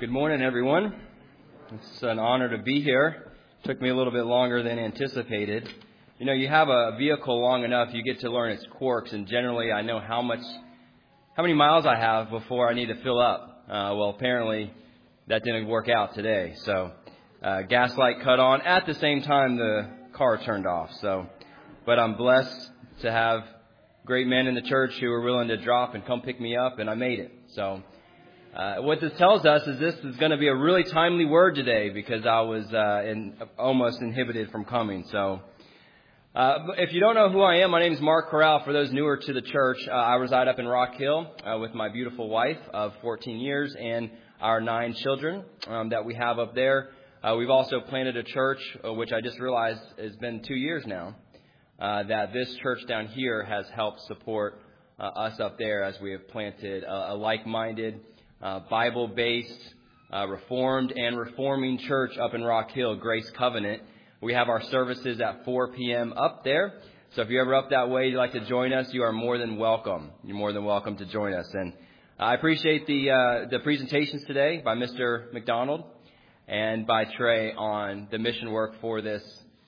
Good morning, everyone. It's an honor to be here. It took me a little bit longer than anticipated. You know, you have a vehicle long enough, you get to learn its quirks, and generally I know how many miles I have before I need to fill up. Well, apparently that didn't work out today. So, gas light cut on at the same time the car turned off. But I'm blessed to have great men in the church who were willing to drop and come pick me up, and I made it. So, what this tells us is this is going to be a really timely word today because I was almost inhibited from coming. So, if you don't know who I am, my name is Mark Corral. For those newer to the church, I reside up in Rock Hill with my beautiful wife of 14 years and our 9 children that we have up there. We've also planted a church, which I just realized has been 2 years now, that this church down here has helped support us up there as we have planted a like-minded, Bible-based, Reformed and reforming church up in Rock Hill, Grace Covenant. We have our services at 4 p.m. up there. So if you're ever up that way, you'd like to join us, you are more than welcome. You're more than welcome to join us. And I appreciate the presentations today by Mr. McDonald and by Trey on the mission work for this,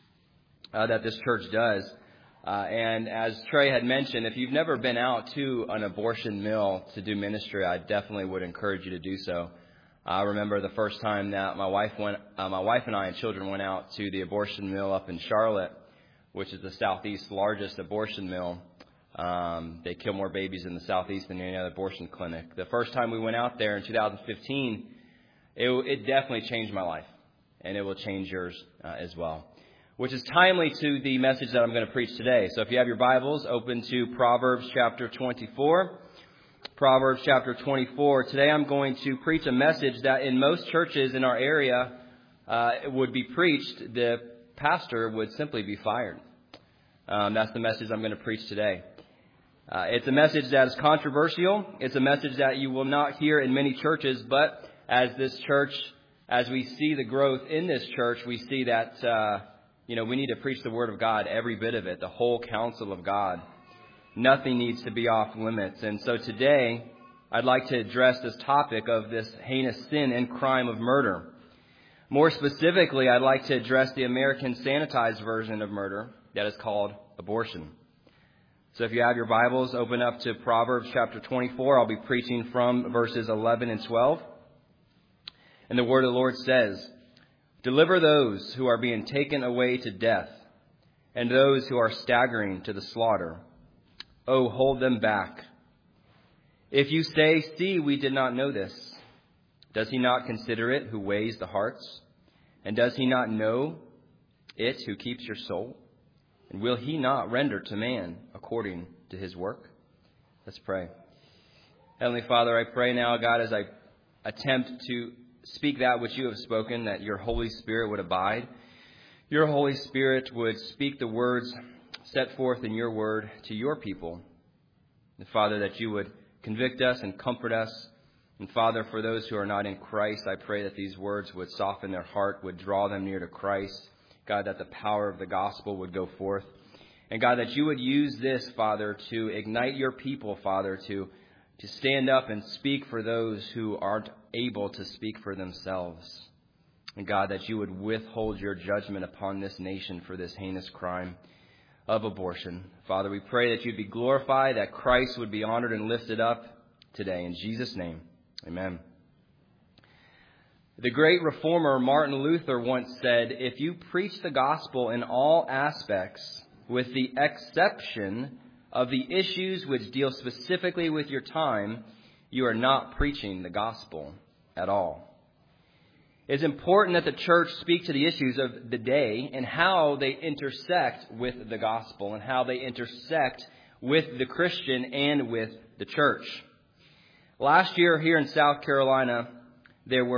that this church does. And as Trey had mentioned, if you've never been out to an abortion mill to do ministry, I definitely would encourage you to do so. I remember the first time that my wife and I and children went out to the abortion mill up in Charlotte, which is the Southeast's largest abortion mill. They kill more babies in the Southeast than any other abortion clinic. The first time we went out there in 2015, it definitely changed my life, and it will change yours as well, which is timely to the message that I'm going to preach today. So if you have your Bibles, open to Proverbs chapter 24. Proverbs chapter 24. Today I'm going to preach a message that in most churches in our area would be preached. The pastor would simply be fired. That's the message I'm going to preach today. It's a message that is controversial. It's a message that you will not hear in many churches, but as we see the growth in this church, we see that we need to preach the Word of God, every bit of it, the whole counsel of God. Nothing needs to be off limits. And so today, I'd like to address this topic of this heinous sin and crime of murder. More specifically, I'd like to address the American sanitized version of murder that is called abortion. So if you have your Bibles, open up to Proverbs chapter 24. I'll be preaching from verses 11 and 12. And the word of the Lord says, "Deliver those who are being taken away to death, and those who are staggering to the slaughter. Oh, hold them back. If you say, 'See, we did not know this,' does he not consider it who weighs the hearts? And does he not know it who keeps your soul? And will he not render to man according to his work?" Let's pray. Heavenly Father, I pray now, God, as I attempt to speak that which you have spoken, that your Holy Spirit would abide. Your Holy Spirit would speak the words set forth in your word to your people. And Father, that you would convict us and comfort us. And Father, for those who are not in Christ, I pray that these words would soften their heart, would draw them near to Christ. God, that the power of the gospel would go forth. And God, that you would use this, Father, to ignite your people, Father, to stand up and speak for those who aren't able to speak for themselves. And God, that you would withhold your judgment upon this nation for this heinous crime of abortion. Father, we pray that you'd be glorified, that Christ would be honored and lifted up today. In Jesus' name, amen. The great reformer Martin Luther once said, "If you preach the gospel in all aspects, with the exception of the issues which deal specifically with your time, you are not preaching the gospel at all." It's important that the church speak to the issues of the day and how they intersect with the gospel and how they intersect with the Christian and with the church. Last year here in South Carolina, there were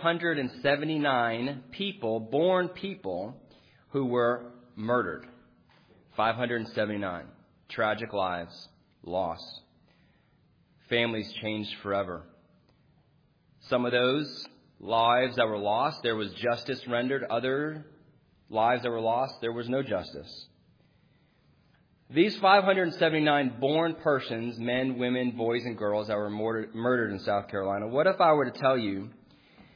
579 born people, who were murdered. 579. Tragic lives lost. Families changed forever. Some of those lives that were lost, there was justice rendered. Other lives that were lost, there was no justice. These 579 born persons, men, women, boys, and girls that were murdered in South Carolina, what if I were to tell you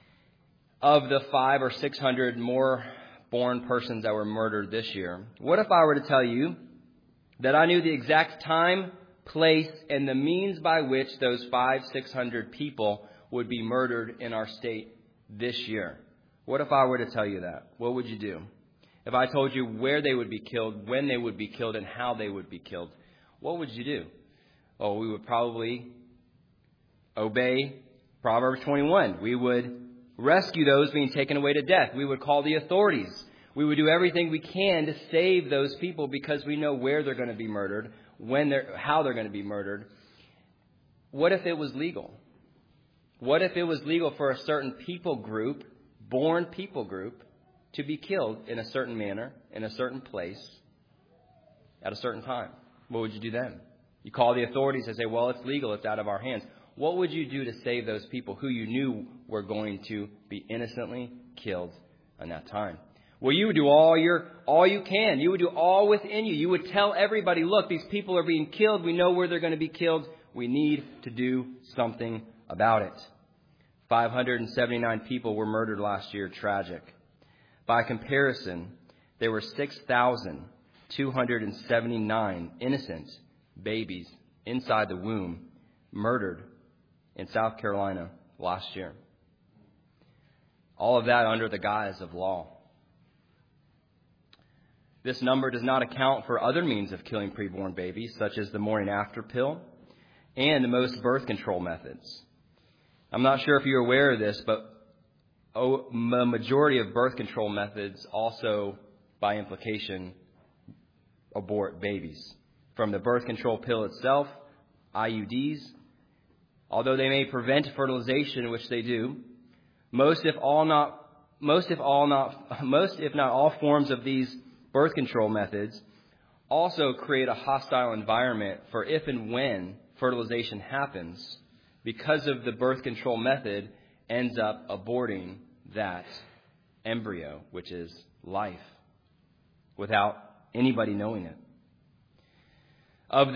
of the 500 or 600 more born persons that were murdered this year, what if I were to tell you that I knew the exact time, place, and the means by which those 500-600 people would be murdered in our state this year? What if I were to tell you that? What would you do? If I told you where they would be killed, when they would be killed, and how they would be killed, what would you do? Oh, we would probably obey Proverbs 21. We would rescue those being taken away to death. We would call the authorities. We would do everything we can to save those people because we know where they're going to be murdered, how they're going to be murdered. What if it was legal? What if it was legal for a certain people group, born people group, to be killed in a certain manner, in a certain place, at a certain time? What would you do then? You call the authorities and say, well, it's legal, it's out of our hands. What would you do to save those people who you knew were going to be innocently killed in that time? Well, you would do all you can. You would do all within you. You would tell everybody, look, these people are being killed. We know where they're going to be killed. We need to do something about it. 579 people were murdered last year. Tragic. By comparison, there were 6,279 innocent babies inside the womb murdered in South Carolina last year. All of that under the guise of law. This number does not account for other means of killing preborn babies, such as the morning after pill and most birth control methods. I'm not sure if you're aware of this, but the majority of birth control methods also, by implication, abort babies. From the birth control pill itself, IUDs, although they may prevent fertilization, which they do, most if not all forms of these birth control methods also create a hostile environment for if and when fertilization happens, because of the birth control method ends up aborting that embryo, which is life, without anybody knowing it. Of the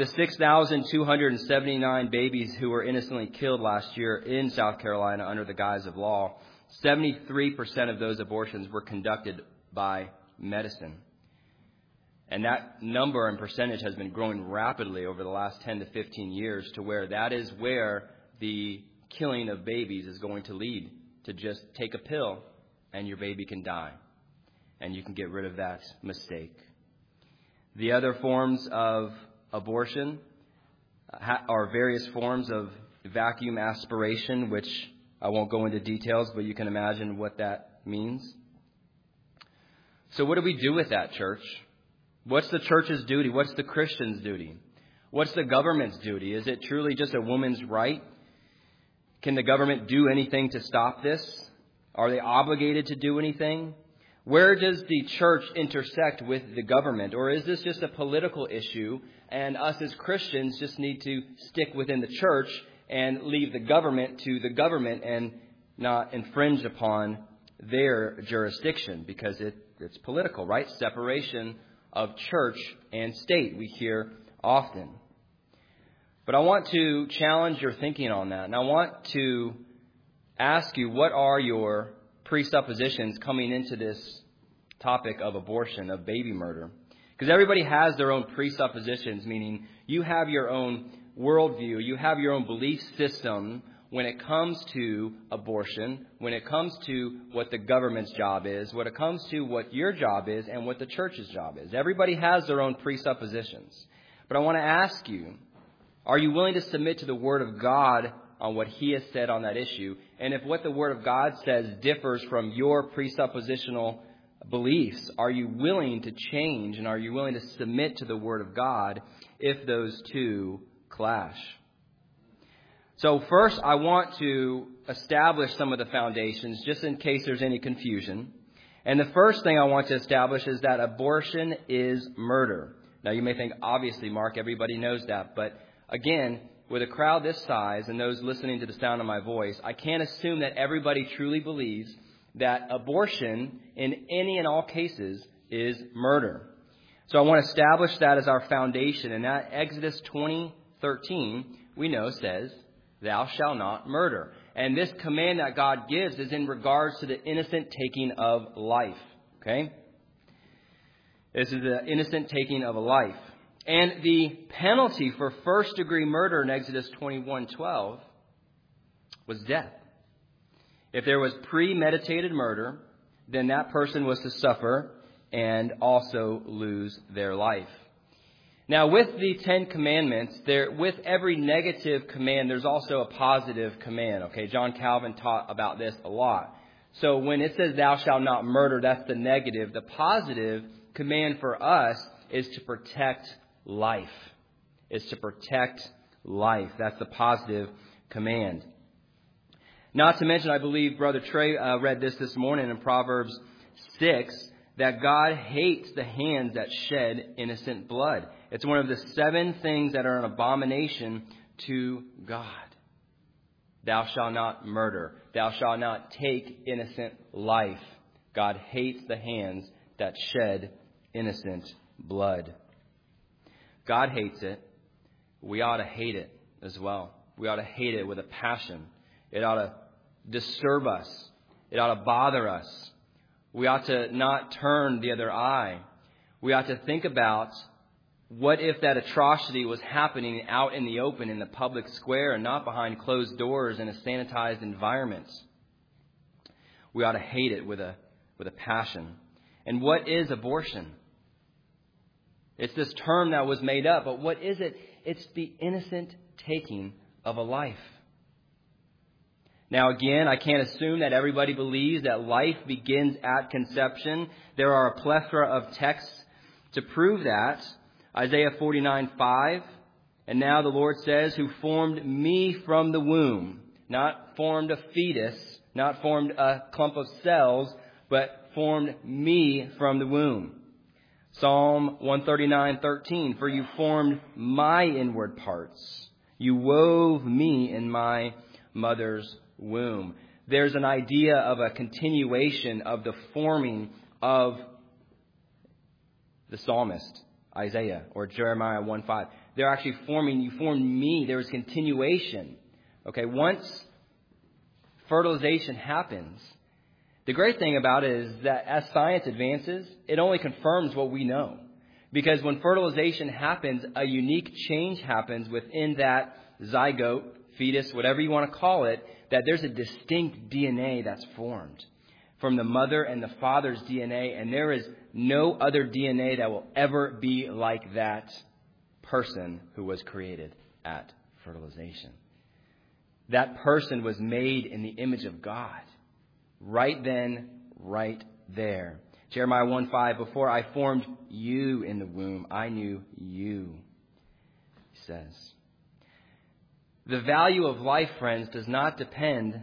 6,279 babies who were innocently killed last year in South Carolina under the guise of law, 73% of those abortions were conducted by medicine. And that number and percentage has been growing rapidly over the last 10 to 15 years to where that is where the killing of babies is going to lead, to just take a pill and your baby can die. And you can get rid of that mistake. The other forms of abortion are various forms of vacuum aspiration, which I won't go into details, but you can imagine what that means. So what do we do with that, church? What's the church's duty? What's the Christian's duty? What's the government's duty? Is it truly just a woman's right? Can the government do anything to stop this? Are they obligated to do anything? Where does the church intersect with the government? Or is this just a political issue and us as Christians just need to stick within the church and leave the government to the government and not infringe upon their jurisdiction? Because it's political, right? Separation of church and state, we hear often. But I want to challenge your thinking on that. And I want to ask you, what are your presuppositions coming into this topic of abortion, of baby murder? Because everybody has their own presuppositions, meaning you have your own worldview, you have your own belief system when it comes to abortion, when it comes to what the government's job is, when it comes to what your job is, and what the church's job is. Everybody has their own presuppositions. But I want to ask you, are you willing to submit to the Word of God on what He has said on that issue? And if what the Word of God says differs from your presuppositional beliefs, are you willing to change and are you willing to submit to the Word of God if those two clash? So first, I want to establish some of the foundations just in case there's any confusion. And the first thing I want to establish is that abortion is murder. Now, you may think, obviously, Mark, everybody knows that. But again, with a crowd this size and those listening to the sound of my voice, I can't assume that everybody truly believes that abortion in any and all cases is murder. So I want to establish that as our foundation. And that Exodus 20:13, we know, says, "Thou shalt not murder." And this command that God gives is in regards to the innocent taking of life. Okay? This is the innocent taking of a life. And the penalty for first-degree murder in Exodus 21:12 was death. If there was premeditated murder, then that person was to suffer and also lose their life. Now, with the Ten Commandments, with every negative command, there's also a positive command. Okay, John Calvin taught about this a lot. So when it says thou shalt not murder, that's the negative. The positive command for us is to protect life. Is to protect life. That's the positive command. Not to mention, I believe Brother Trey read this morning in Proverbs 6, that God hates the hands that shed innocent blood. It's one of the 7 things that are an abomination to God. Thou shalt not murder. Thou shalt not take innocent life. God hates the hands that shed innocent blood. God hates it. We ought to hate it as well. We ought to hate it with a passion. It ought to disturb us. It ought to bother us. We ought to not turn the other eye. We ought to think about, what if that atrocity was happening out in the open, in the public square, and not behind closed doors in a sanitized environment? We ought to hate it with a passion. And what is abortion? It's this term that was made up, but what is it? It's the innocent taking of a life. Now, again, I can't assume that everybody believes that life begins at conception. There are a plethora of texts to prove that. Isaiah 49:5, and now the Lord says, who formed me from the womb. Not formed a fetus, not formed a clump of cells, but formed me from the womb. Psalm 139:13, for you formed my inward parts. You wove me in my mother's womb. There's an idea of a continuation of the forming of the psalmist, Isaiah, or Jeremiah 1:5. They're actually forming, you formed me. There was continuation. Okay, once fertilization happens, the great thing about it is that as science advances, it only confirms what we know. Because when fertilization happens, a unique change happens within that zygote, fetus, whatever you want to call it, that there's a distinct DNA that's formed from the mother and the father's DNA, and there is no other DNA that will ever be like that person who was created at fertilization. That person was made in the image of God. Right then, right there. Jeremiah 1:5, before I formed you in the womb, I knew you, he says. The value of life, friends, does not depend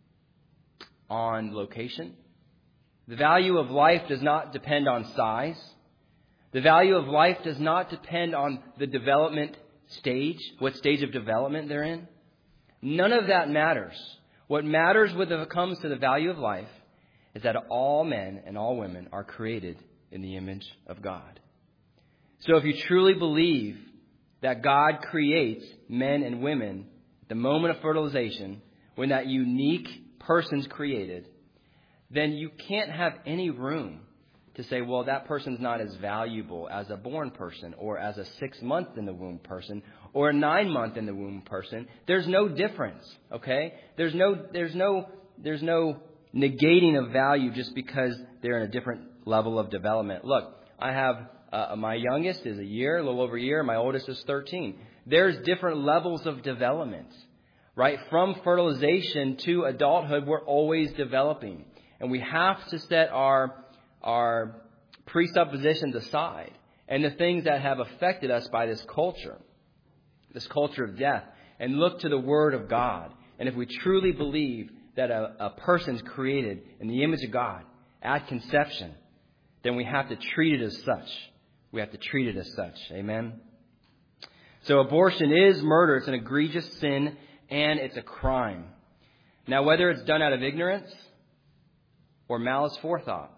on location. The value of life does not depend on size. The value of life does not depend on the development stage, what stage of development they're in. None of that matters. What matters when it comes to the value of life is that all men and all women are created in the image of God. So if you truly believe that God creates men and women at the moment of fertilization, when that unique person's created, then you can't have any room to say, well, that person's not as valuable as a born person, or as a 6-month in the womb person, or a 9-month in the womb person. There's no difference, okay? There's no negating of value just because they're in a different level of development. Look, I have my youngest is a little over a year. My oldest is 13. There's different levels of development, right? From fertilization to adulthood, we're always developing. And we have to set our presuppositions aside and the things that have affected us by this culture of death, and look to the Word of God. And if we truly believe that a person's created in the image of God at conception, then we have to treat it as such. We have to treat it as such. Amen? So abortion is murder. It's an egregious sin, and it's a crime. Now, whether it's done out of ignorance or malice forethought,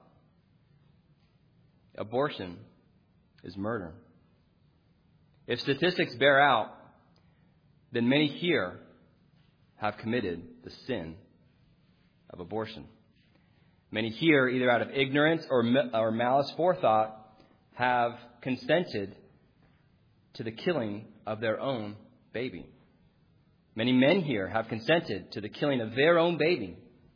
abortion is murder. If statistics bear out, then many here have committed the sin of abortion. Many here, either out of ignorance or malice forethought, have consented to the killing of their own baby. Many men here have consented to the killing of their own baby.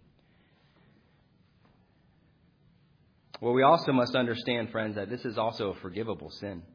Well, we also must understand, friends, that this is also a forgivable sin.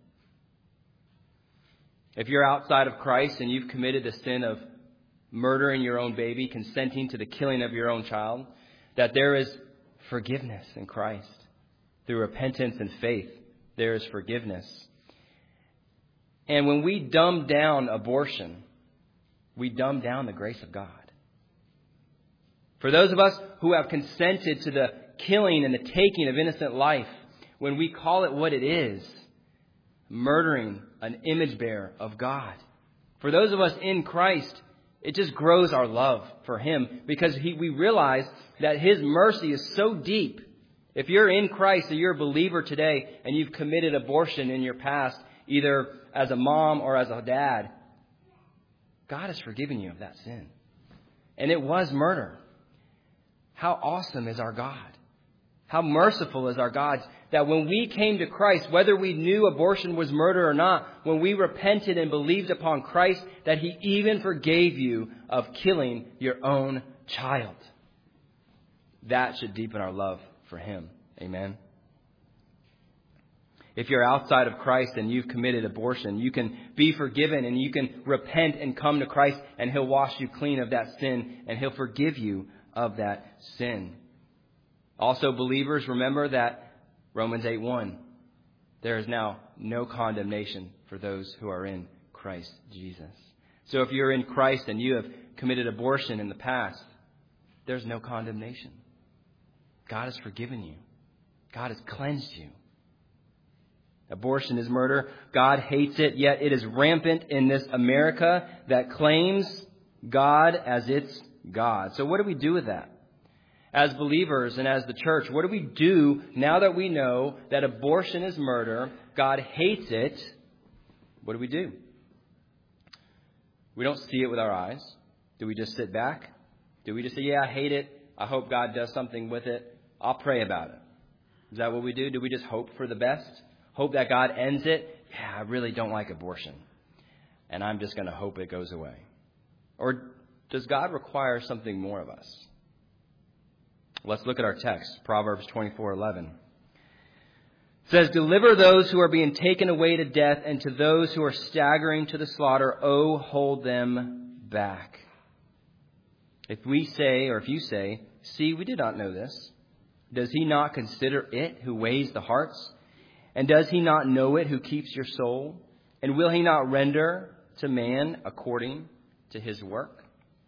If you're outside of Christ and you've committed the sin of murdering your own baby, consenting to the killing of your own child, that there is forgiveness in Christ. Through repentance and faith, there is forgiveness. And when we dumb down abortion, we dumb down the grace of God. For those of us who have consented to the killing and the taking of innocent life, when we call it what it is, murdering an image bearer of God. For those of us in Christ, it just grows our love for Him because we realize that His mercy is so deep. If you're in Christ or you're a believer today and you've committed abortion in your past, either as a mom or as a dad, God has forgiven you of that sin. And it was murder. How awesome is our God? How merciful is our God that when we came to Christ, whether we knew abortion was murder or not, when we repented and believed upon Christ, that He even forgave you of killing your own child. That should deepen our love for Him. Amen. If you're outside of Christ and you've committed abortion, you can be forgiven and you can repent and come to Christ and He'll wash you clean of that sin and He'll forgive you of that sin. Also, believers, remember that Romans 8:1, there is now no condemnation for those who are in Christ Jesus. So if you're in Christ and you have committed abortion in the past, there's no condemnation. God has forgiven you. God has cleansed you. Abortion is murder. God hates it, yet it is rampant in this America that claims God as its God. So what do we do with that? As believers and as the church, what do we do now that we know that abortion is murder? God hates it. What do we do? We don't see it with our eyes. Do we just sit back? Do we just say, yeah, I hate it. I hope God does something with it. I'll pray about it. Is that what we do? Do we just hope for the best? Hope that God ends it? Yeah, I really don't like abortion. And I'm just going to hope it goes away. Or does God require something more of us? Let's look at our text, Proverbs 24:11. It says, deliver those who are being taken away to death, and to those who are staggering to the slaughter, oh, hold them back. If we say, or if you say, see, we did not know this, does He not consider it who weighs the hearts? And does He not know it who keeps your soul? And will He not render to man according to his work?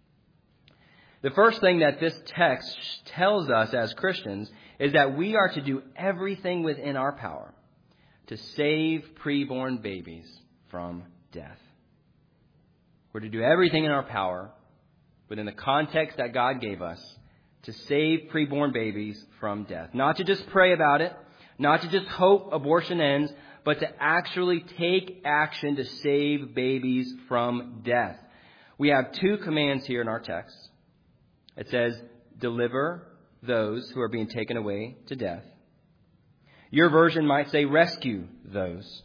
The first thing that this text tells us as Christians is that we are to do everything within our power to save preborn babies from death. We're to do everything in our power within the context that God gave us to save preborn babies from death. Not to just pray about it, not to just hope abortion ends, but to actually take action to save babies from death. We have two commands here in our text. It says, deliver those who are being taken away to death. Your version might say, rescue those.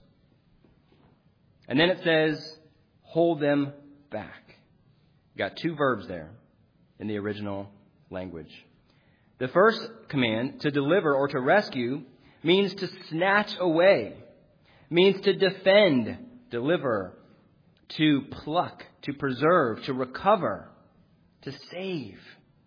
And then it says, hold them back. You got two verbs there in the original language. The first command, to deliver or to rescue, means to snatch away, means to defend, deliver, to pluck, to preserve, to recover, to save.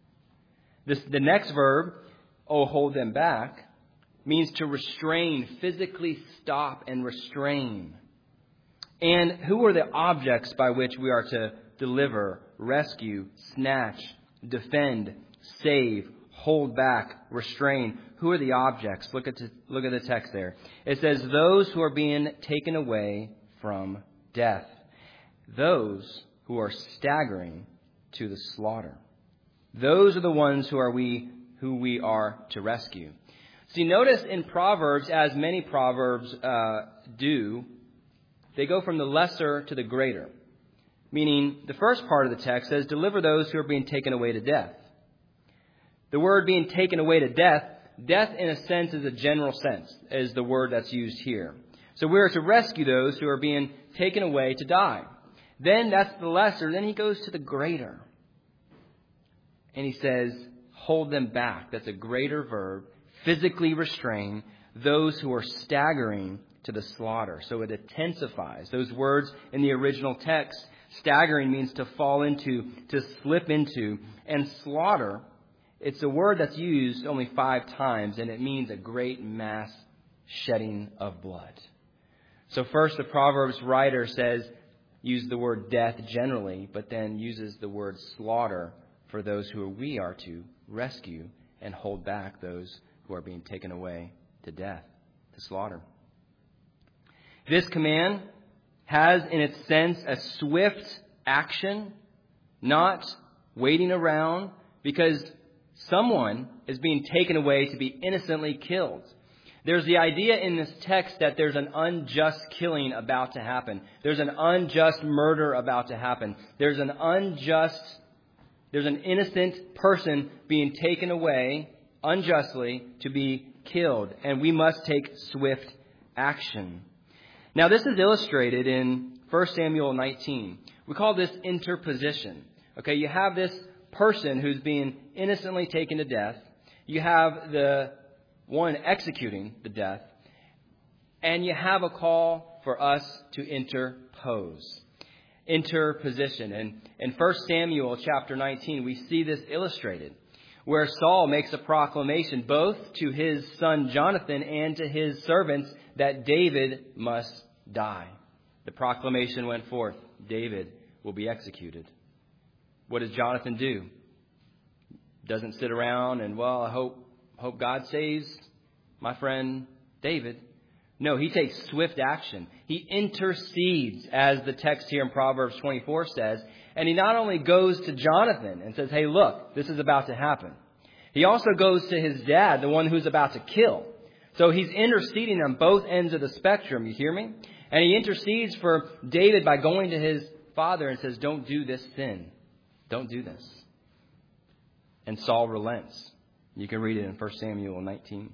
The next verb, oh, hold them back, means to restrain, physically stop and restrain. And who are the objects by which we are to deliver, rescue, snatch, defend, save, hold back, restrain? Who are the objects? Look at the text there. It says, those who are being taken away from death. Those who are staggering to the slaughter. Those are the ones who we are to rescue. See, notice in Proverbs, as many Proverbs do, they go from the lesser to the greater. Meaning, the first part of the text says, deliver those who are being taken away to death. The word being taken away to death, death in a sense is a general sense, is the word that's used here. So we are to rescue those who are being taken away to die. Then that's the lesser. Then he goes to the greater. And he says, hold them back. That's a greater verb. Physically restrain those who are staggering to the slaughter. So it intensifies. Those words in the original text, staggering means to fall into, to slip into. And slaughter, it's a word that's used only 5 times, and it means a great mass shedding of blood. So first, the Proverbs writer says, use the word death generally, but then uses the word slaughter for those who we are to rescue and hold back those who are being taken away to death, to slaughter. This command has in its sense a swift action, not waiting around, because someone is being taken away to be innocently killed. There's the idea in this text that there's an unjust killing about to happen. There's an unjust murder about to happen. There's an innocent person being taken away unjustly to be killed. And we must take swift action. Now, this is illustrated in 1 Samuel 19. We call this interposition. Okay, you have this person who's being innocently taken to death. You have the one executing the death. And you have a call for us to interpose. Interposition. And in 1 Samuel chapter 19, we see this illustrated, where Saul makes a proclamation both to his son Jonathan and to his servants that David must die. The proclamation went forth. David will be executed. What does Jonathan do? Doesn't sit around and, well, I hope God saves my friend David. No, he takes swift action. He intercedes, as the text here in Proverbs 24 says. And he not only goes to Jonathan and says, hey, look, this is about to happen. He also goes to his dad, the one who's about to kill. So he's interceding on both ends of the spectrum. You hear me? And he intercedes for David by going to his father and says, don't do this sin. Don't do this. And Saul relents. You can read it in 1 Samuel 19.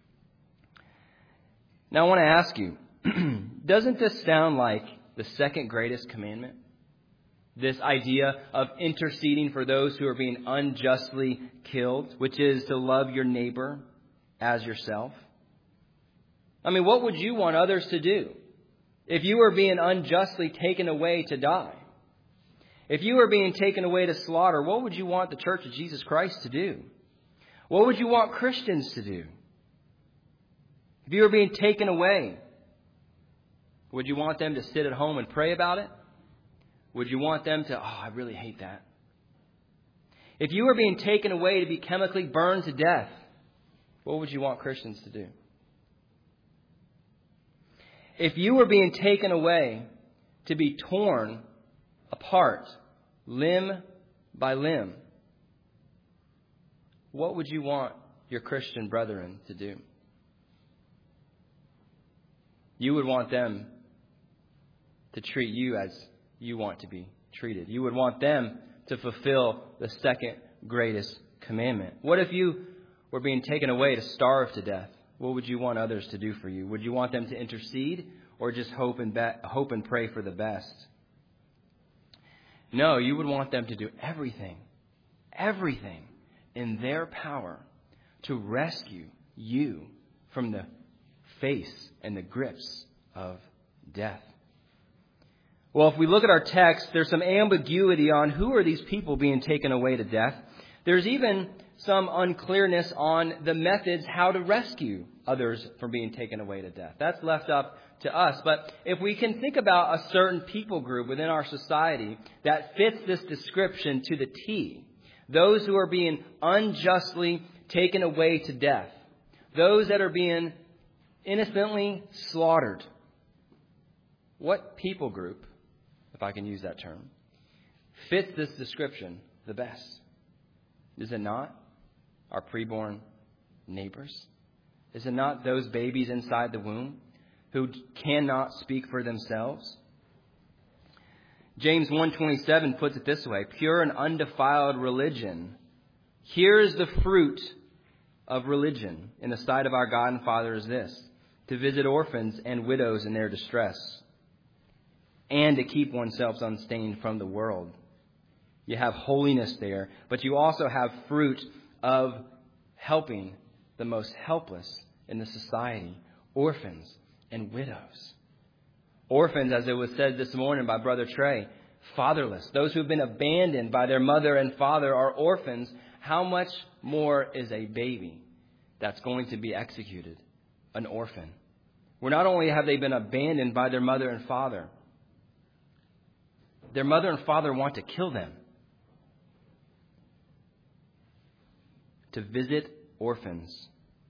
Now I want to ask you, doesn't this sound like the second greatest commandment? This idea of interceding for those who are being unjustly killed, which is to love your neighbor as yourself. I mean, what would you want others to do if you were being unjustly taken away to die? If you were being taken away to slaughter, what would you want the Church of Jesus Christ to do? What would you want Christians to do? If you were being taken away, would you want them to sit at home and pray about it? Would you want them to, I really hate that? If you were being taken away to be chemically burned to death, what would you want Christians to do? If you were being taken away to be torn apart, limb by limb, what would you want your Christian brethren to do? You would want them to treat you as you want to be treated. You would want them to fulfill the second greatest commandment. What if you were being taken away to starve to death? What would you want others to do for you? Would you want them to intercede or just hope and pray for the best? No, you would want them to do everything in their power to rescue you from the face and the grips of death. Well, if we look at our text, there's some ambiguity on who are these people being taken away to death. There's even some unclearness on the methods how to rescue others from being taken away to death. That's left up to us. But if we can think about a certain people group within our society that fits this description to the T, those who are being unjustly taken away to death, those that are being innocently slaughtered, what people group, if I can use that term, fits this description the best? Is it not our preborn neighbors? Is it not those babies inside the womb who cannot speak for themselves? James 1:27 puts it this way, pure and undefiled religion. Here is the fruit of religion in the sight of our God and Father is this, to visit orphans and widows in their distress, and to keep oneself unstained from the world. You have holiness there, but you also have fruit of helping the most helpless in the society, orphans and widows. Orphans, as it was said this morning by Brother Trey, fatherless. Those who have been abandoned by their mother and father are orphans. How much more is a baby that's going to be executed, an orphan? Where not only have they been abandoned by their mother and father, their mother and father want to kill them. To visit orphans.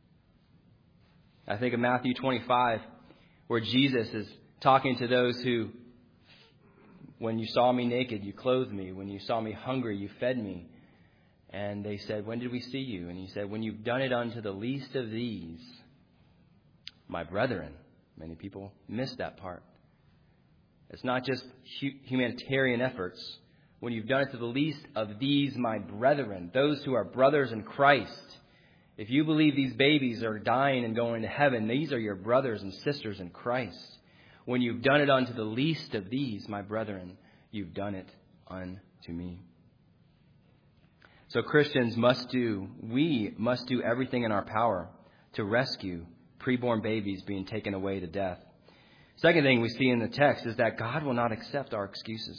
I think of Matthew 25, where Jesus is talking to those who, when you saw me naked, you clothed me. When you saw me hungry, you fed me. And they said, when did we see you? And he said, when you've done it unto the least of these, my brethren. Many people miss that part. It's not just humanitarian efforts. When you've done it to the least of these, my brethren, those who are brothers in Christ. If you believe these babies are dying and going to heaven, these are your brothers and sisters in Christ. When you've done it unto the least of these, my brethren, you've done it unto me. So Christians we must do everything in our power to rescue preborn babies being taken away to death. Second thing we see in the text is that God will not accept our excuses.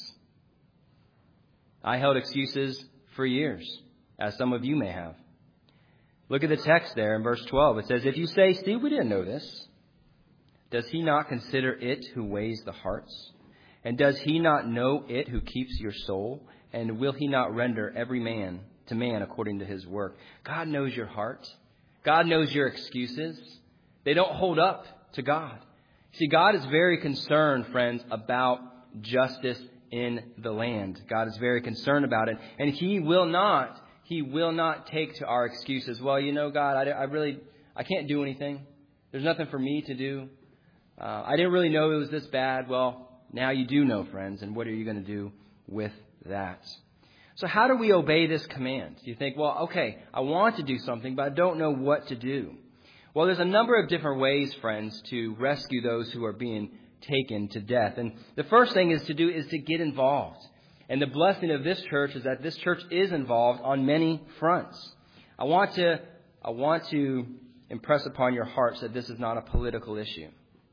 I held excuses for years, as some of you may have. Look at the text there in verse 12. It says, if you say, see, we didn't know this, does he not consider it who weighs the hearts? And does he not know it who keeps your soul? And will he not render every man to man according to his work? God knows your heart. God knows your excuses. They don't hold up to God. See, God is very concerned, friends, about justice in the land. God is very concerned about it. And He will not take to our excuses. Well, you know, God, I can't do anything. There's nothing for me to do. I didn't really know it was this bad. Well, now you do know, friends. And what are you going to do with that? So how do we obey this command? You think, well, okay, I want to do something, but I don't know what to do. Well, there's a number of different ways, friends, to rescue those who are being taken to death. And the first thing is to get involved. And the blessing of this church is that this church is involved on many fronts. I want to impress upon your hearts that this is not a political issue.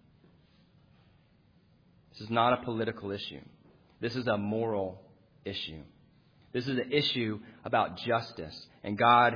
This is not a political issue. This is a moral issue. This is an issue about justice. And God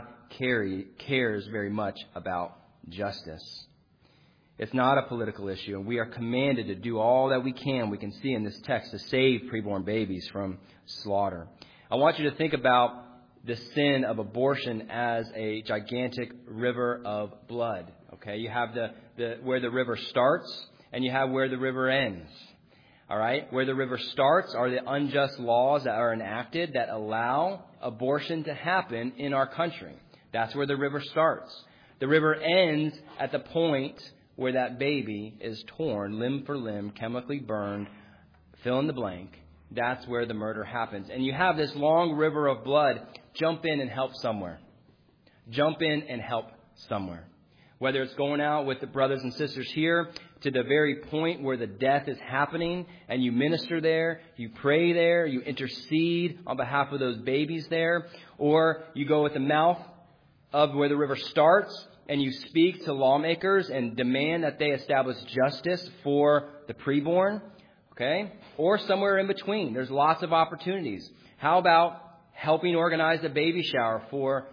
cares very much about justice. It's not a political issue, and we are commanded to do all that we can see in this text, to save preborn babies from slaughter. I want you to think about the sin of abortion as a gigantic river of blood. Okay, you have the where the river starts, and you have where the river ends. All right, where the river starts are the unjust laws that are enacted that allow abortion to happen in our country. That's where the river starts. The river ends at the point where that baby is torn limb for limb, chemically burned, fill in the blank. That's where the murder happens. And you have this long river of blood. Jump in and help somewhere. Jump in and help somewhere. Whether it's going out with the brothers and sisters here to the very point where the death is happening, and you minister there, you pray there, you intercede on behalf of those babies there, or you go at the mouth of where the river starts and you speak to lawmakers and demand that they establish justice for the preborn, okay? Or somewhere in between. There's lots of opportunities. How about helping organize a baby shower for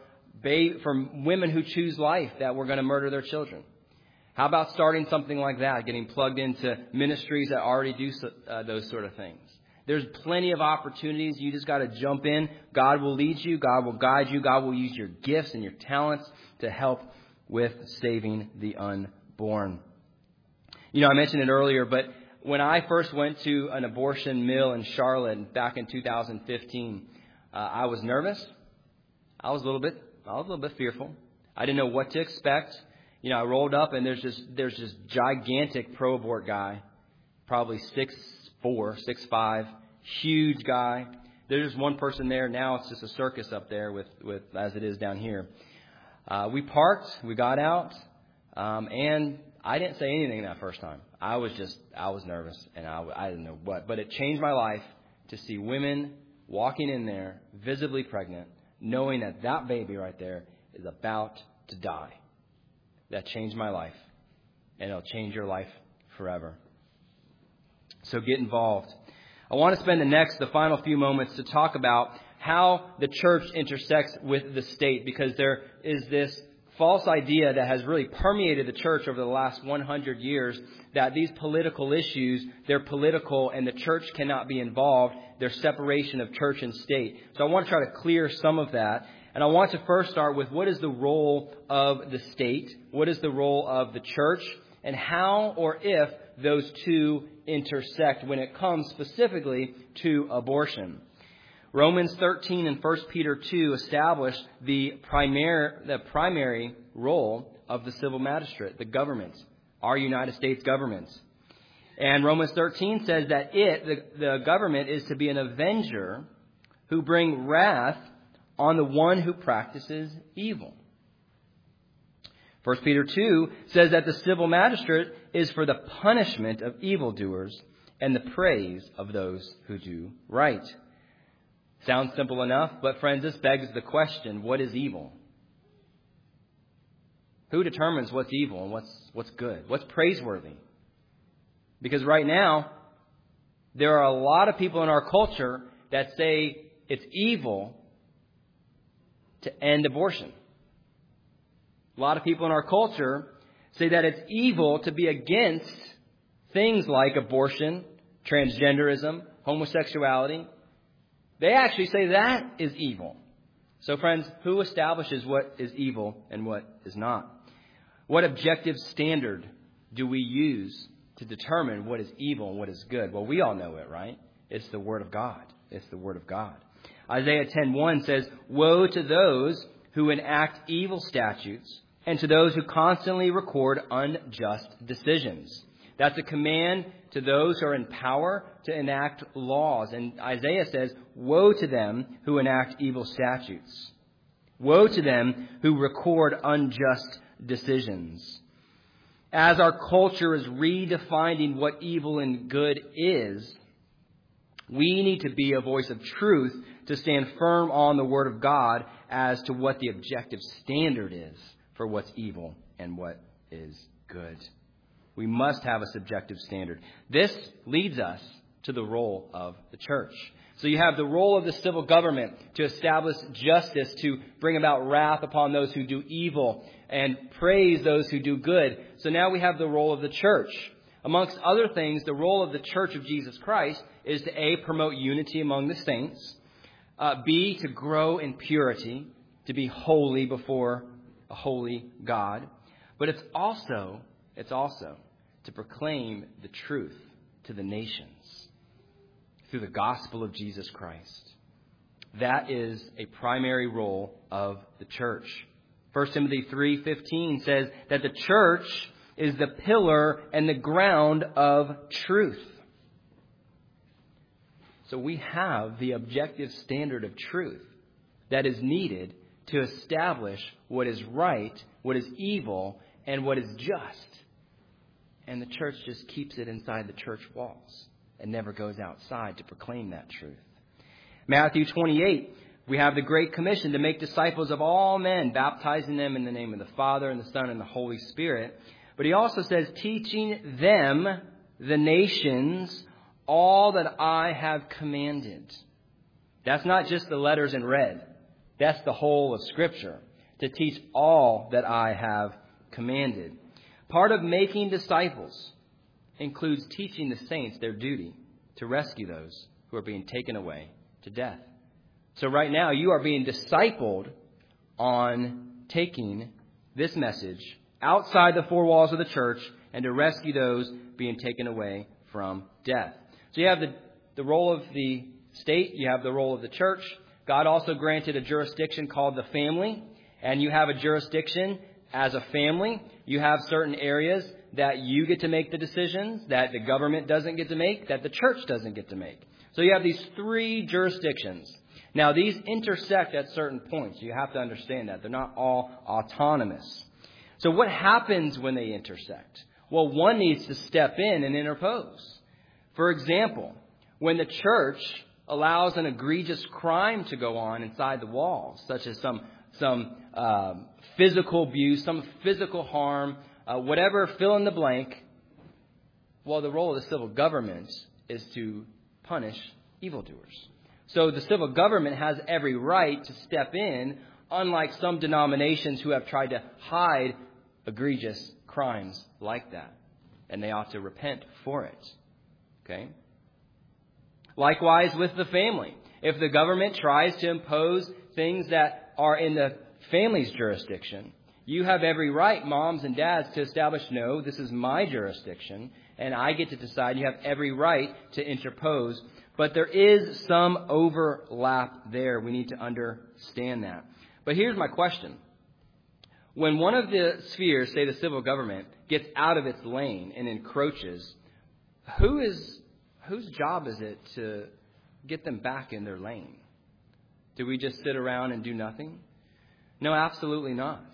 women who choose life that were going to murder their children? How about starting something like that, getting plugged into ministries that already do those sort of things? There's plenty of opportunities. You just got to jump in. God will lead you. God will guide you. God will use your gifts and your talents to help with saving the unborn. You know, I mentioned it earlier, but when I first went to an abortion mill in Charlotte back in 2015, I was nervous. I was a little bit fearful. I didn't know what to expect. You know, I rolled up and there's this gigantic pro-abort guy, probably 6'4", 6'5". huge guy. There's just one person there. Now it's just a circus up there with as it is down here. We parked, we got out, and I didn't say anything that first time. I was nervous, and I didn't know what. But it changed my life to see women walking in there, visibly pregnant, knowing that that baby right there is about to die. That changed my life, and it'll change your life forever. So get involved. I want to spend the final few moments to talk about how the church intersects with the state, because there is this false idea that has really permeated the church over the last 100 years that these political issues, they're political and the church cannot be involved. There's separation of church and state. So I want to try to clear some of that. And I want to first start with what is the role of the state? What is the role of the church? And how or if those two intersect when it comes specifically to abortion. Romans 13 and 1 Peter 2 establish the primary role of the civil magistrate, the government, our United States government. And Romans 13 says that the government, is to be an avenger who bring wrath on the one who practices evil. 1 Peter 2 says that the civil magistrate is for the punishment of evildoers and the praise of those who do right. Sounds simple enough, but friends, this begs the question, what is evil? Who determines what's evil and what's good? What's praiseworthy? Because right now, there are a lot of people in our culture that say it's evil to end abortion. A lot of people in our culture say that it's evil to be against things like abortion, transgenderism, homosexuality. They actually say that is evil. So friends, who establishes what is evil and what is not? What objective standard do we use to determine what is evil and what is good? Well, we all know it, right? It's the Word of God. It's the Word of God. Isaiah 10:1 says, "Woe to those who enact evil statutes and to those who constantly record unjust decisions." That's a command to those who are in power to enact laws. And Isaiah says, woe to them who enact evil statutes. Woe to them who record unjust decisions. As our culture is redefining what evil and good is, we need to be a voice of truth to stand firm on the Word of God as to what the objective standard is for what's evil and what is good. We must have a subjective standard. This leads us to the role of the church. So you have the role of the civil government to establish justice, to bring about wrath upon those who do evil and praise those who do good. So now we have the role of the church. Amongst other things, the role of the Church of Jesus Christ is to A, promote unity among the saints, B, to grow in purity, to be holy before a holy God. But it's also to proclaim the truth to the nations through the gospel of Jesus Christ. That is a primary role of the church. 1 Timothy 3:15 says that the church is the pillar and the ground of truth. So we have the objective standard of truth that is needed to establish what is right, what is evil, and what is just. And the church just keeps it inside the church walls and never goes outside to proclaim that truth. Matthew 28, we have the Great Commission to make disciples of all men, baptizing them in the name of the Father and the Son and the Holy Spirit. But he also says, teaching them, the nations, all that I have commanded. That's not just the letters in red. That's the whole of Scripture. To teach all that I have commanded. Part of making disciples includes teaching the saints their duty to rescue those who are being taken away to death. So right now you are being discipled on taking this message outside the four walls of the church and to rescue those being taken away from death. So you have the role of the state, you have the role of the church. God also granted a jurisdiction called the family, and you have a jurisdiction as a family. You have certain areas that you get to make the decisions that the government doesn't get to make, that the church doesn't get to make. So you have these three jurisdictions. Now, these intersect at certain points. You have to understand that. They're not all autonomous. So what happens when they intersect? Well, one needs to step in and interpose. For example, when the church allows an egregious crime to go on inside the walls, such as some physical abuse, some physical harm, whatever, fill in the blank, well, the role of the civil government is to punish evildoers. So the civil government has every right to step in, unlike some denominations who have tried to hide egregious crimes like that. And they ought to repent for it. Okay? Likewise with the family. If the government tries to impose things that are in the family's jurisdiction, you have every right, moms and dads, to establish, no, this is my jurisdiction, and I get to decide. You have every right to interpose. But there is some overlap there. We need to understand that. But here's my question. When one of the spheres, say the civil government, gets out of its lane and encroaches, whose job is it to get them back in their lane? Do we just sit around and do nothing? No, absolutely not.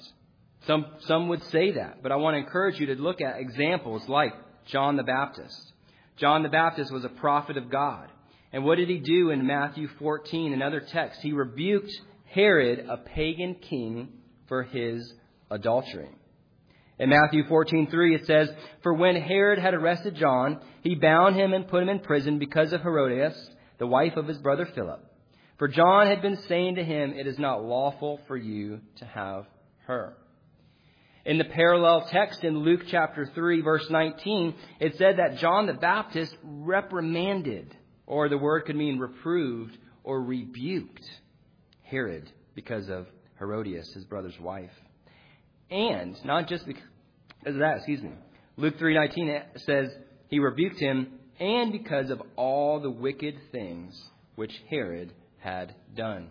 Some would say that, but I want to encourage you to look at examples like John the Baptist. John the Baptist was a prophet of God. And what did he do in Matthew 14 and other texts? He rebuked Herod, a pagan king, for his adultery. In Matthew 14:3 it says, "For when Herod had arrested John, he bound him and put him in prison because of Herodias, the wife of his brother Philip. For John had been saying to him, 'It is not lawful for you to have her.'" In the parallel text in Luke chapter 3, verse 19, it said that John the Baptist reprimanded, or the word could mean reproved or rebuked, Herod because of Herodias, his brother's wife. And not just because of that, Luke 3:19 says he rebuked him and because of all the wicked things which Herod had done.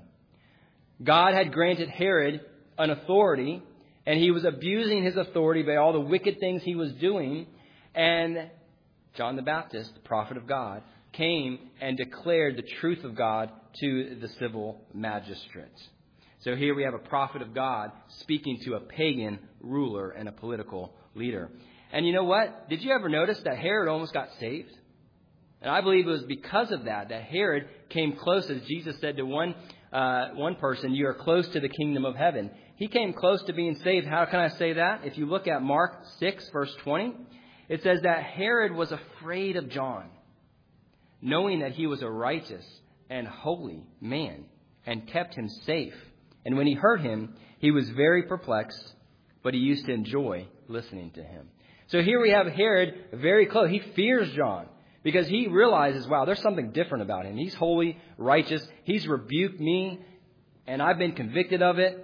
God had granted Herod an authority, and he was abusing his authority by all the wicked things he was doing. And John the Baptist, the prophet of God, came and declared the truth of God to the civil magistrate. So here we have a prophet of God speaking to a pagan ruler and a political leader. And you know what? Did you ever notice that Herod almost got saved? And I believe it was because of that Herod came close, as Jesus said to one person, "You are close to the kingdom of heaven." He came close to being saved. How can I say that? If you look at Mark 6, verse 20, it says that Herod was afraid of John, knowing that he was a righteous and holy man, and kept him safe. And when he heard him, he was very perplexed, but he used to enjoy listening to him. So here we have Herod very close. He fears John because he realizes, wow, there's something different about him. He's holy, righteous. He's rebuked me, and I've been convicted of it.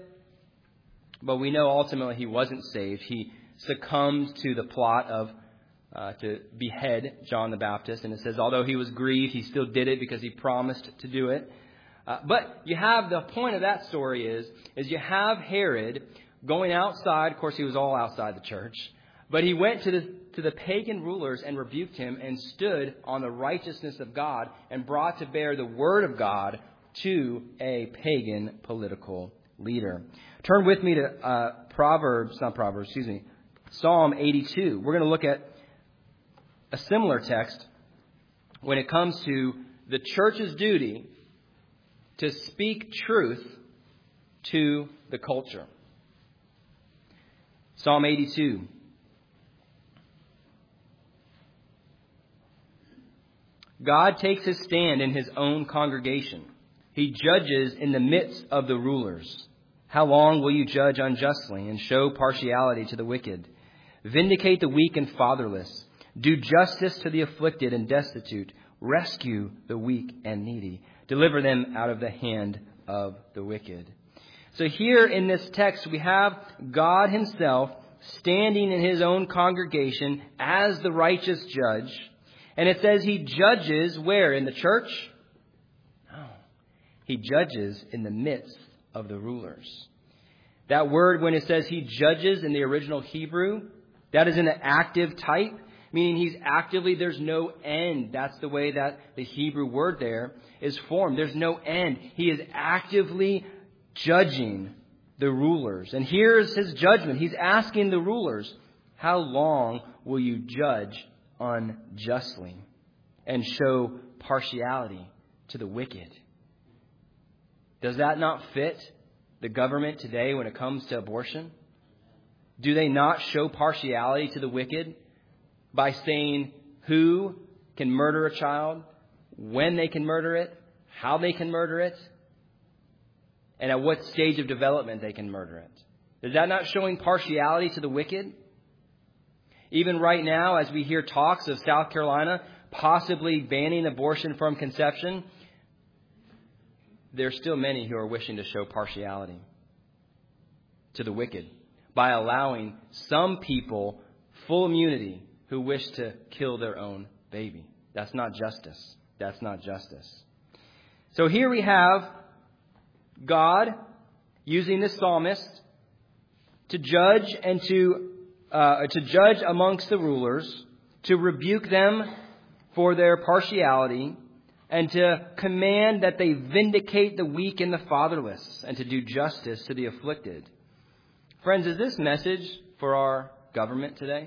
But we know ultimately he wasn't saved. He succumbed to the plot of to behead John the Baptist. And it says, although he was grieved, he still did it because he promised to do it. But you have the point of that story is you have Herod going outside. Of course, he was all outside the church. But he went to the pagan rulers and rebuked him and stood on the righteousness of God and brought to bear the word of God to a pagan political leader. Turn with me to Psalm 82. We're going to look at a similar text when it comes to the church's duty to speak truth to the culture. Psalm 82. God takes his stand in his own congregation. He judges in the midst of the rulers. How long will you judge unjustly and show partiality to the wicked? Vindicate the weak and fatherless. Do justice to the afflicted and destitute. Rescue the weak and needy. Deliver them out of the hand of the wicked. So here in this text, we have God himself standing in his own congregation as the righteous judge. And it says he judges where? In the church? No. He judges in the midst of the rulers. That word, when it says he judges in the original Hebrew, that is in an active type. meaning he's actively, there's no end. That's the way that the Hebrew word there is formed. There's no end. He is actively judging the rulers. And here's his judgment. He's asking the rulers, how long will you judge unjustly and show partiality to the wicked? Does that not fit the government today when it comes to abortion? Do they not show partiality to the wicked by saying who can murder a child, when they can murder it, how they can murder it, and at what stage of development they can murder it? Is that not showing partiality to the wicked? Even right now, as we hear talks of South Carolina possibly banning abortion from conception, there's still many who are wishing to show partiality to the wicked by allowing some people full immunity who wish to kill their own baby. That's not justice. That's not justice. So here we have God using the psalmist to judge and to judge amongst the rulers, to rebuke them for their partiality, and to command that they vindicate the weak and the fatherless, and to do justice to the afflicted. Friends, is this message for our government today?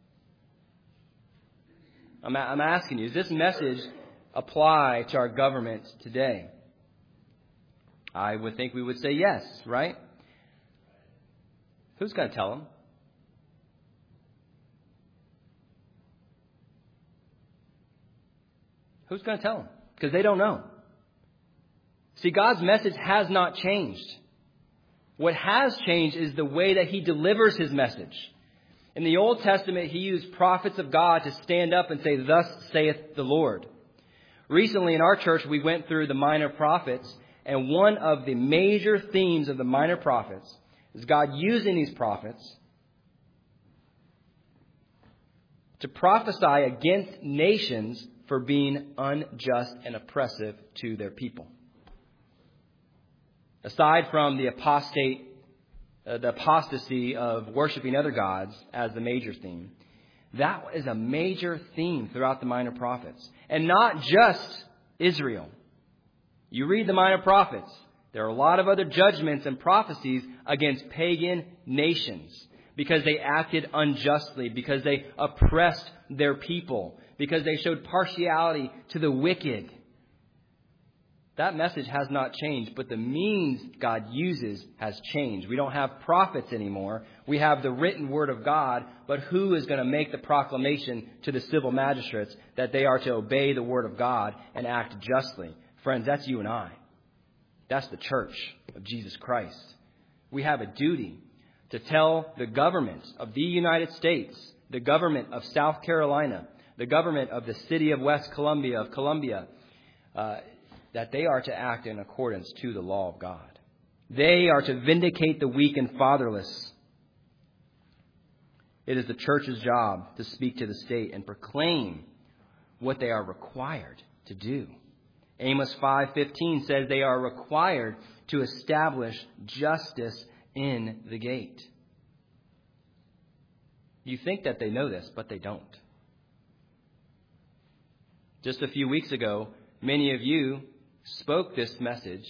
I'm asking you, does this message apply to our government today? I would think we would say yes, right? Who's going to tell them? Who's going to tell them? Because they don't know. See, God's message has not changed. What has changed is the way that he delivers his message. In the Old Testament, he used prophets of God to stand up and say, "Thus saith the Lord." Recently in our church, we went through the minor prophets, and one of the major themes of the minor prophets is God using these prophets to prophesy against nations for being unjust and oppressive to their people. Aside from the apostasy of worshiping other gods as the major theme, that is a major theme throughout the minor prophets. And not just Israel. You read the minor prophets, there are a lot of other judgments and prophecies against pagan nations because they acted unjustly, because they oppressed their people, because they showed partiality to the wicked. That message has not changed, but the means God uses has changed. We don't have prophets anymore. We have the written word of God, but who is going to make the proclamation to the civil magistrates that they are to obey the word of God and act justly? Friends, that's you and I. That's the church of Jesus Christ. We have a duty to tell the government of the United States, the government of South Carolina, the government of the city of West Columbia, that they are to act in accordance to the law of God. They are to vindicate the weak and fatherless. It is the church's job to speak to the state and proclaim what they are required to do. Amos 5:15 says they are required to establish justice in the gate. You think that they know this, but they don't. Just a few weeks ago, many of you spoke this message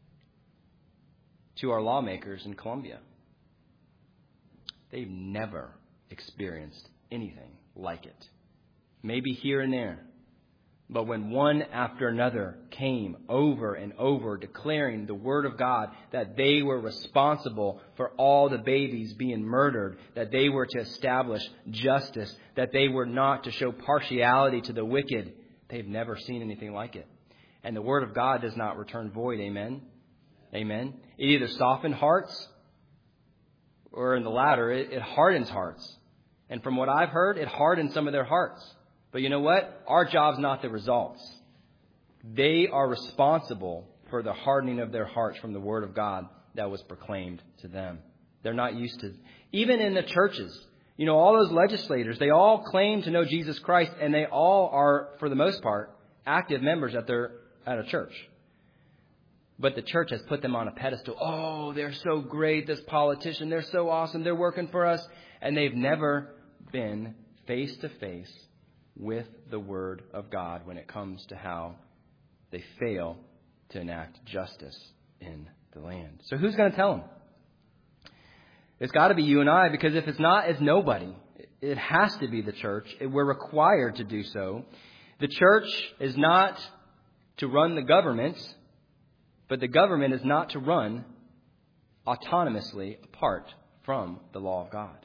to our lawmakers in Columbia. They've never experienced anything like it. Maybe here and there. But when one after another came over and over declaring the word of God, that they were responsible for all the babies being murdered, that they were to establish justice, that they were not to show partiality to the wicked, they've never seen anything like it. And the word of God does not return void. Amen? Amen? It either softens hearts, or in the latter, it hardens hearts. And from what I've heard, it hardens some of their hearts. But you know what? Our job's not the results. They are responsible for the hardening of their hearts from the word of God that was proclaimed to them. They're not used to, even in the churches, all those legislators, they all claim to know Jesus Christ, and they all are, for the most part, active members at a church. But the church has put them on a pedestal. Oh, they're so great, this politician, they're so awesome, they're working for us. And they've never been face to face with the Word of God when it comes to how they fail to enact justice in the land. So who's going to tell them? It's got to be you and I, because if it's not, it's nobody. It has to be the church. We're required to do so. The church is not to run the government, but the government is not to run autonomously apart from the law of God.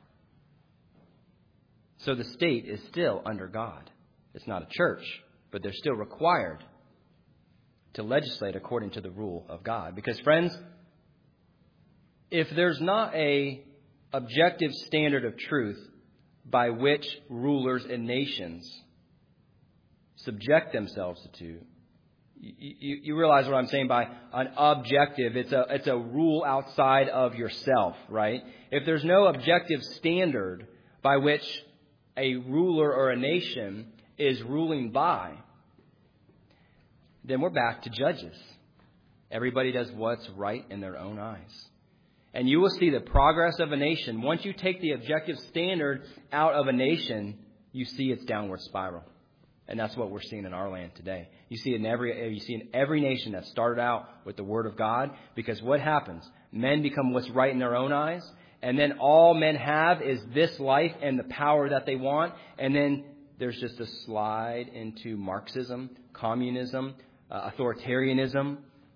So the state is still under God. It's not a church, but they're still required to legislate according to the rule of God. Because, friends, if there's not a objective standard of truth by which rulers and nations subject themselves to, you realize what I'm saying by an objective. It's a rule outside of yourself, right? If there's no objective standard by which a ruler or a nation is ruling by, then we're back to judges. Everybody does what's right in their own eyes. And you will see the progress of a nation. Once you take the objective standard out of a nation, you see its downward spiral. And that's what we're seeing in our land today. You see in every nation that started out with the Word of God, because what happens? Men become what's right in their own eyes, and then all men have is this life and the power that they want, and then there's just a slide into Marxism, communism, authoritarianism.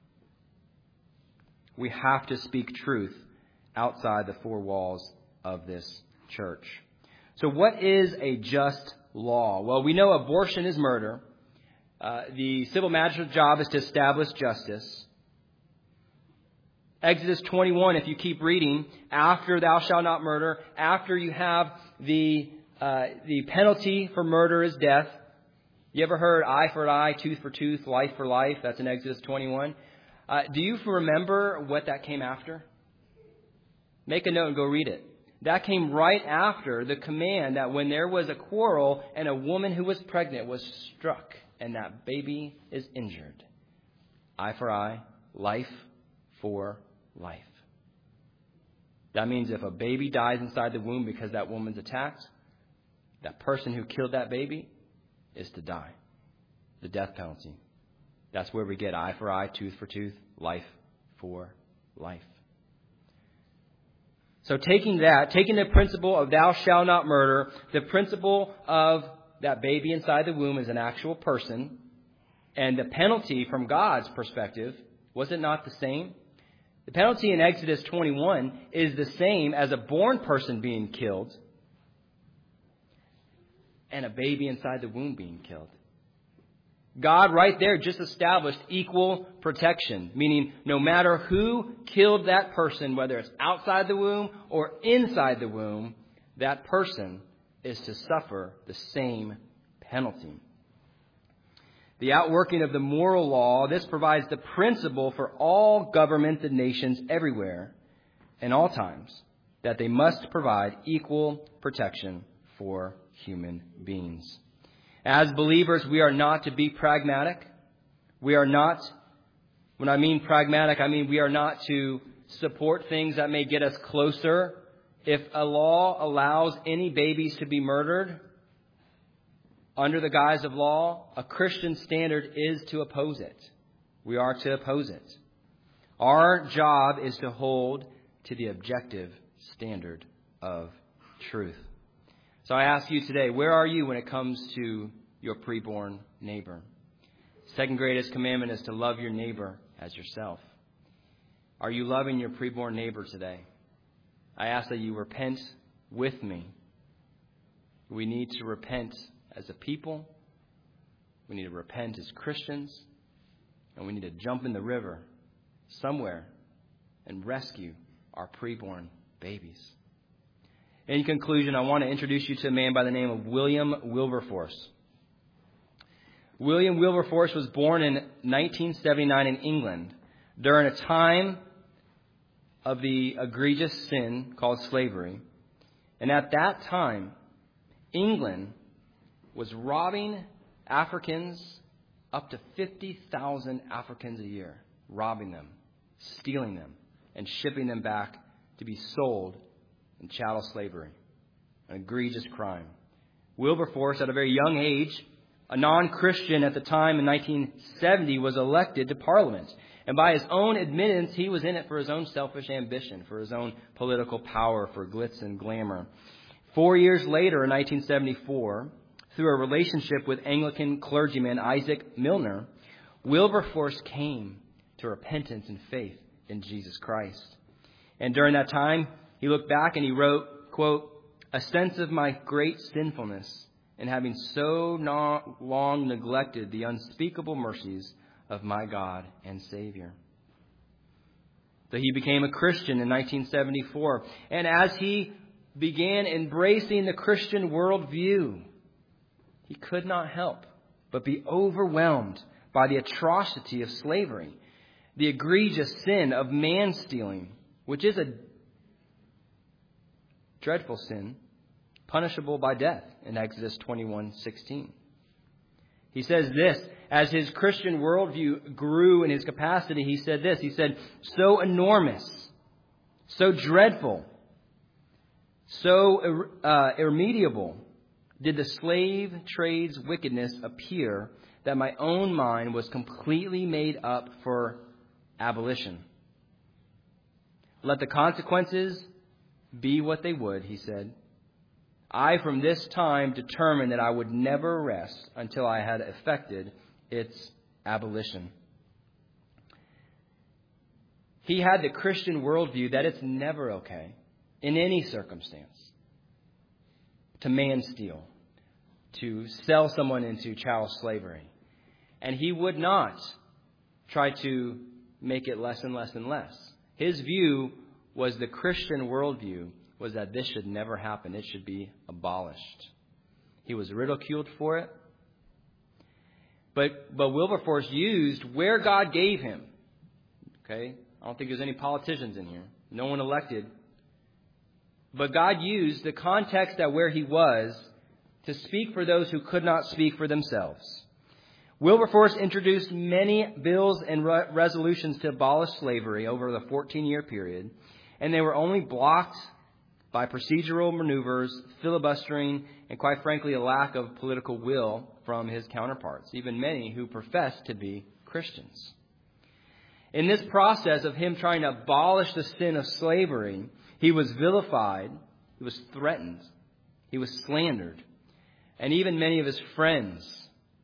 We have to speak truth outside the four walls of this church. So what is a just law? Well, we know abortion is murder. The civil magistrate's job is to establish justice. Exodus 21, if you keep reading, after thou shalt not murder, after you have the penalty for murder is death. You ever heard eye for eye, tooth for tooth, life for life? That's in Exodus 21. Do you remember what that came after? Make a note and go read it. That came right after the command that when there was a quarrel and a woman who was pregnant was struck and that baby is injured, eye for eye, life for life. That means if a baby dies inside the womb because that woman's attacked, that person who killed that baby is to die. The death penalty. That's where we get eye for eye, tooth for tooth, life for life. So taking the principle of thou shalt not murder, the principle of that baby inside the womb is an actual person, and the penalty from God's perspective, was it not the same? The penalty in Exodus 21 is the same as a born person being killed and a baby inside the womb being killed. God right there just established equal protection, meaning no matter who killed that person, whether it's outside the womb or inside the womb, that person is to suffer the same penalty. The outworking of the moral law, this provides the principle for all governments and nations everywhere and all times that they must provide equal protection for human beings. As believers, we are not to be pragmatic. We are not, when I mean pragmatic, I mean we are not to support things that may get us closer. If a law allows any babies to be murdered under the guise of law, a Christian standard is to oppose it. We are to oppose it. Our job is to hold to the objective standard of truth. So I ask you today, where are you when it comes to your preborn neighbor? Second greatest commandment is to love your neighbor as yourself. Are you loving your preborn neighbor today? I ask that you repent with me. We need to repent as a people. We need to repent as Christians. And we need to jump in the river somewhere and rescue our preborn babies. In conclusion, I want to introduce you to a man by the name of William Wilberforce. William Wilberforce was born in 1979 in England during a time of the egregious sin called slavery. And at that time, England was robbing Africans, up to 50,000 Africans a year, robbing them, stealing them, and shipping them back to be sold in chattel slavery, an egregious crime. Wilberforce, at a very young age, a non-Christian at the time in 1970, was elected to Parliament. And by his own admittance, he was in it for his own selfish ambition, for his own political power, for glitz and glamour. 4 years later, in 1974, through a relationship with Anglican clergyman Isaac Milner, Wilberforce came to repentance and faith in Jesus Christ. And during that time, he looked back and he wrote, quote, "A sense of my great sinfulness in having so long neglected the unspeakable mercies of my God and Savior." So he became a Christian in 1974. And as he began embracing the Christian worldview, he could not help but be overwhelmed by the atrocity of slavery, the egregious sin of man-stealing, which is a dreadful sin, punishable by death in Exodus 21:16. He says this, as his Christian worldview grew in his capacity, he said this, he said, "So enormous, so dreadful, so irremediable did the slave trade's wickedness appear that my own mind was completely made up for abolition. Let the consequences be what they would," he said. "I from this time determined that I would never rest until I had effected its abolition." He had the Christian worldview that it's never okay, in any circumstance, to man-steal, to sell someone into chattel slavery. And he would not try to make it less and less and less. His view was the Christian worldview was that this should never happen. It should be abolished. He was ridiculed for it. But Wilberforce used where God gave him. Okay? I don't think there's any politicians in here. No one elected. But God used the context that where he was to speak for those who could not speak for themselves. Wilberforce introduced many bills and resolutions to abolish slavery over the 14-year period, and they were only blocked by procedural maneuvers, filibustering, and quite frankly, a lack of political will from his counterparts, even many who professed to be Christians. In this process of him trying to abolish the sin of slavery, he was vilified, he was threatened, he was slandered, and even many of his friends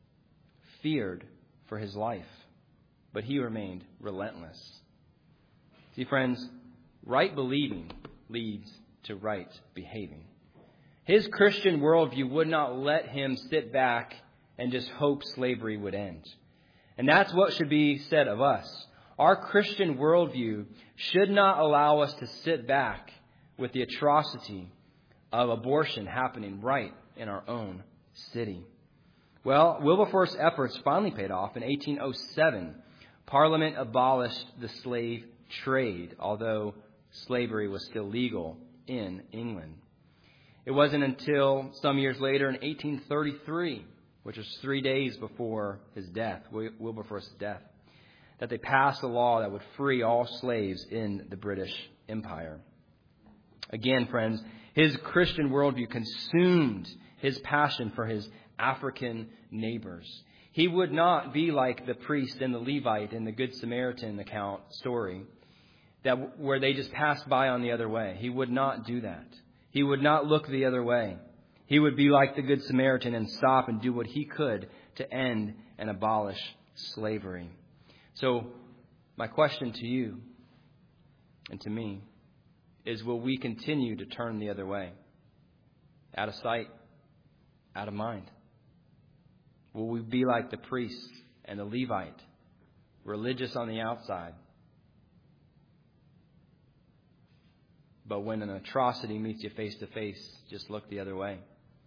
feared for his life. But he remained relentless. See, friends, right believing leads to right behaving. His Christian worldview would not let him sit back and just hope slavery would end. And that's what should be said of us. Our Christian worldview should not allow us to sit back with the atrocity of abortion happening right in our own city. Well, Wilberforce's efforts finally paid off. In 1807, Parliament abolished the slave trade, although slavery was still legal in England. It wasn't until some years later, in 1833, which was 3 days before his death, Wilberforce's death, that they passed a law that would free all slaves in the British Empire. Again, friends, his Christian worldview consumed his passion for his African neighbors. He would not be like the priest and the Levite in the Good Samaritan account story, that where they just passed by on the other way. He would not do that. He would not look the other way. He would be like the Good Samaritan and stop and do what he could to end and abolish slavery. So my question to you and to me is, will we continue to turn the other way? Out of sight, out of mind? Will we be like the priest and the Levite, religious on the outside, but when an atrocity meets you face to face, just look the other way?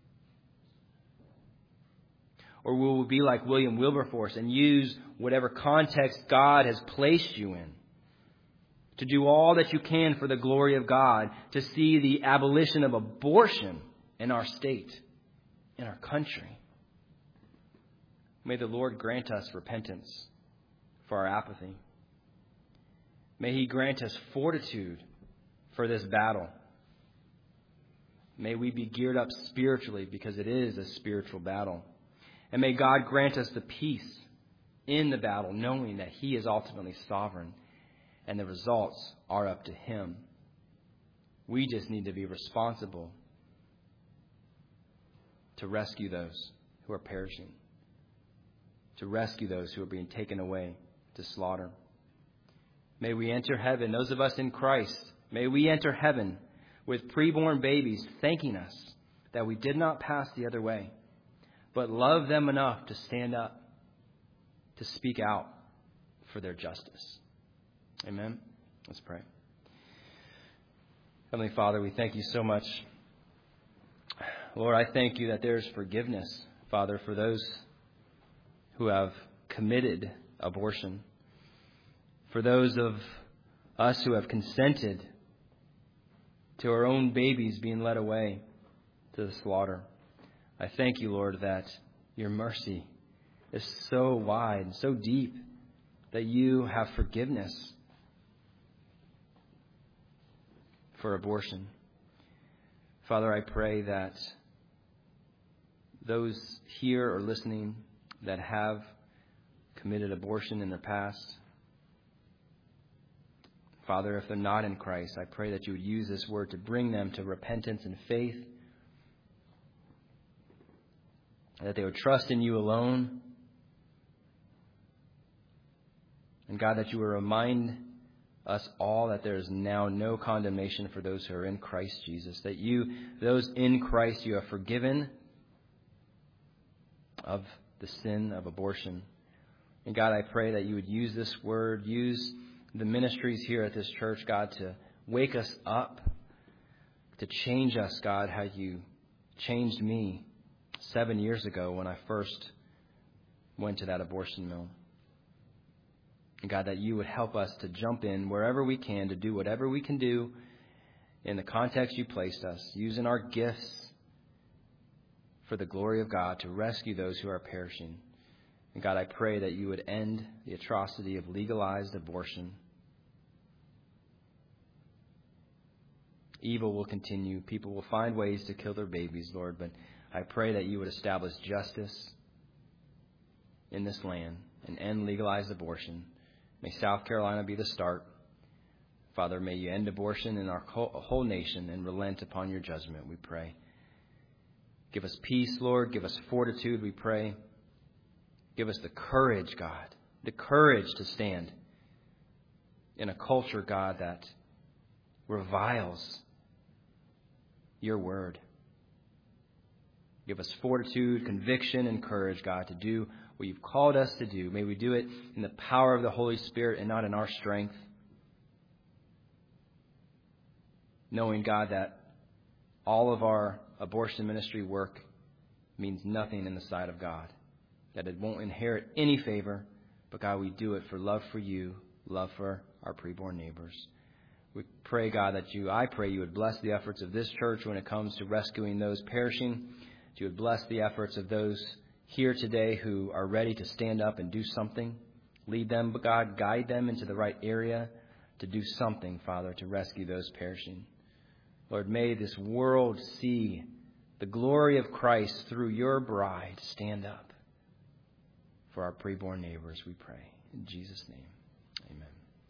Or will we be like William Wilberforce and use whatever context God has placed you in to do all that you can for the glory of God, to see the abolition of abortion in our state, in our country? May the Lord grant us repentance for our apathy. May He grant us fortitude for this battle. May we be geared up spiritually because it is a spiritual battle. And may God grant us the peace in the battle, knowing that He is ultimately sovereign and the results are up to Him. We just need to be responsible to rescue those who are perishing, to rescue those who are being taken away to slaughter. May we enter heaven, those of us in Christ, may we enter heaven with preborn babies thanking us that we did not pass the other way, but love them enough to stand up, to speak out for their justice. Amen. Let's pray. Heavenly Father, we thank you so much. Lord, I thank you that there's forgiveness, Father, for those who have committed abortion, for those of us who have consented to our own babies being led away to the slaughter. I thank you, Lord, that your mercy is so wide, so deep, that you have forgiveness for abortion. Father, I pray that those here or listening that have committed abortion in their past, Father, if they're not in Christ, I pray that you would use this word to bring them to repentance and faith, that they would trust in you alone. And God, that you would remind us all that there is now no condemnation for those who are in Christ Jesus, that those in Christ, you have forgiven of the sin of abortion. And God, I pray that you would use this word, use the ministries here at this church, God, to wake us up, to change us, God, how you changed me 7 years ago when I first went to that abortion mill. And God, that you would help us to jump in wherever we can, to do whatever we can do in the context you placed us, using our gifts for the glory of God to rescue those who are perishing. And God, I pray that you would end the atrocity of legalized abortion. Evil will continue. People will find ways to kill their babies, Lord. But I pray that you would establish justice in this land and end legalized abortion. May South Carolina be the start. Father, may you end abortion in our whole nation and relent upon your judgment, we pray. Give us peace, Lord. Give us fortitude, we pray. Give us the courage, God, the courage to stand in a culture, God, that reviles your word. Give us fortitude, conviction, and courage, God, to do what you've called us to do. May we do it in the power of the Holy Spirit and not in our strength. Knowing, God, that all of our abortion ministry work means nothing in the sight of God. That it won't inherit any favor. But, God, we do it for love for you, love for our preborn neighbors. We pray, God, I pray you would bless the efforts of this church when it comes to rescuing those perishing. That you would bless the efforts of those here today who are ready to stand up and do something. Lead them, but God, guide them into the right area to do something, Father, to rescue those perishing. Lord, may this world see the glory of Christ through your bride. Stand up for our preborn neighbors, we pray. In Jesus' name.